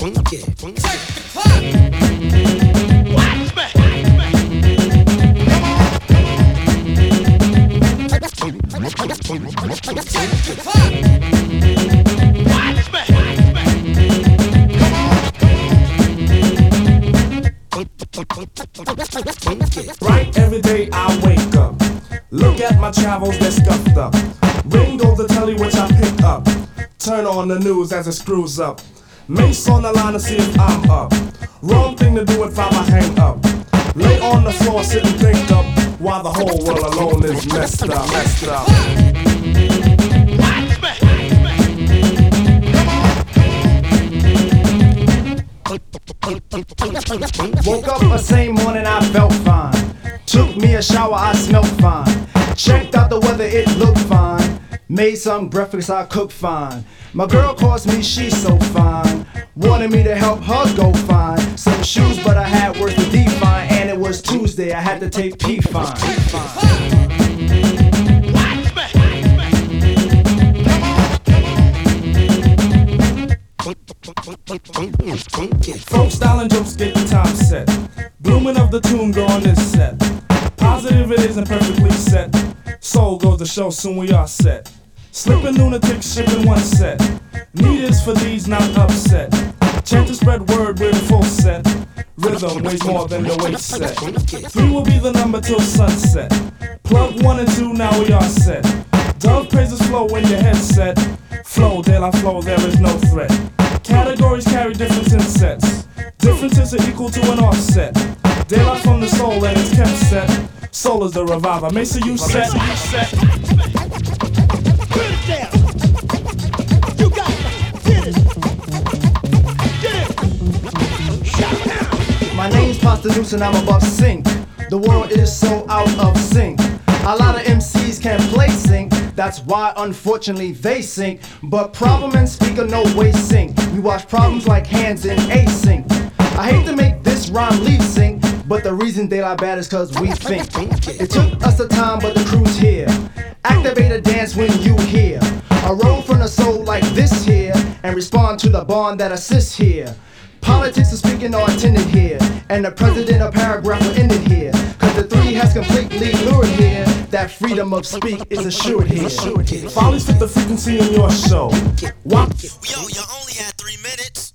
Right, every day I wake up, look at my travels, they're scuffed up. Ring goes the telly which I pick up. Turn on the news as it screws up. Mace on the line to see if I'm up. Wrong thing to do if I hang up. Lay on the floor, sit and think up, while the whole world alone is messed up. Woke up the same morning, I felt fine. Took me a shower, I smelled fine. Checked out the weather, it looked fine. Made some breakfast, I cooked fine. My girl calls me, she's so fine. Wanted me to help her go find some shoes, but I had work to define. And it was Tuesday, I had to take P-Fine. Folk style and jokes get the time set. Blooming of the tune go on this set. Positive it isn't perfectly set. Soul goes to show, soon we are set. Slipping lunatics, shipping one set. Need is for these, not upset. Chant to spread word with a full set. Rhythm weighs more than the weight set. 3 will be the number till sunset. Plug 1 and 2, now we are set. Dove praises flow when your head's set. Flow, de la flow, there is no threat. Categories carry difference in sets. Differences are equal to an offset. De la from the soul and it's kept set. Soul is the reviver. Mesa, you set. Put it down. You got it. Get it. Get it. Shout out. My name's Pasta Noose and I'm above sync. The world is so out of sync. A lot of MCs can't play sync. That's why unfortunately they sink. But problem and speaker no way sync. We watch problems like hands in async. I hate to make this rhyme leave sync, but the reason they lie bad is cause we think. It took us a time but the crew's here. Activate a dance when you hear a roll from the soul like this here, and respond to the bond that assists here. Politics is speaking are attended here, and the president of paragraph will end it here. Cause the 3 has completely lured here. That freedom of speak is assured here. Follies fit the frequency in your show. What? Yo, you only had 3 minutes.